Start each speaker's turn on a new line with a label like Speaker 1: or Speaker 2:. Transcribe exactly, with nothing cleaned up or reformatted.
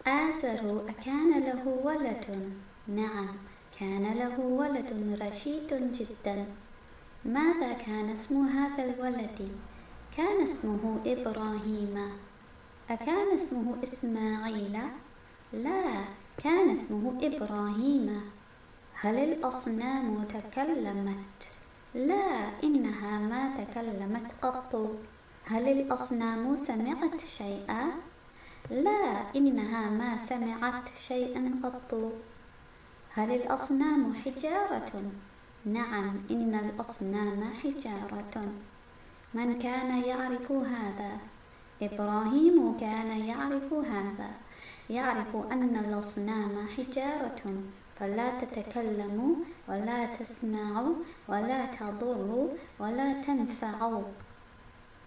Speaker 1: آزر أكان له ولد؟ نعم، كان له ولد رشيد جدا. ماذا كان اسم هذا الولد؟ كان اسمه إبراهيم. أكان اسمه إسماعيل؟ لا، كان اسمه إبراهيم. هل الأصنام تكلمت؟ لا، إنها ما تكلمت قط. هل الأصنام سمعت شيئا؟ لا، إنها ما سمعت شيئا قط. هل الأصنام حجارة؟ نعم، إن الأصنام حجارة. من كان يعرف هذا؟ إبراهيم كان يعرف هذا، يعرف أن الأصنام حجارة، فلا تتكلم ولا تسمع ولا تضر ولا تنفع.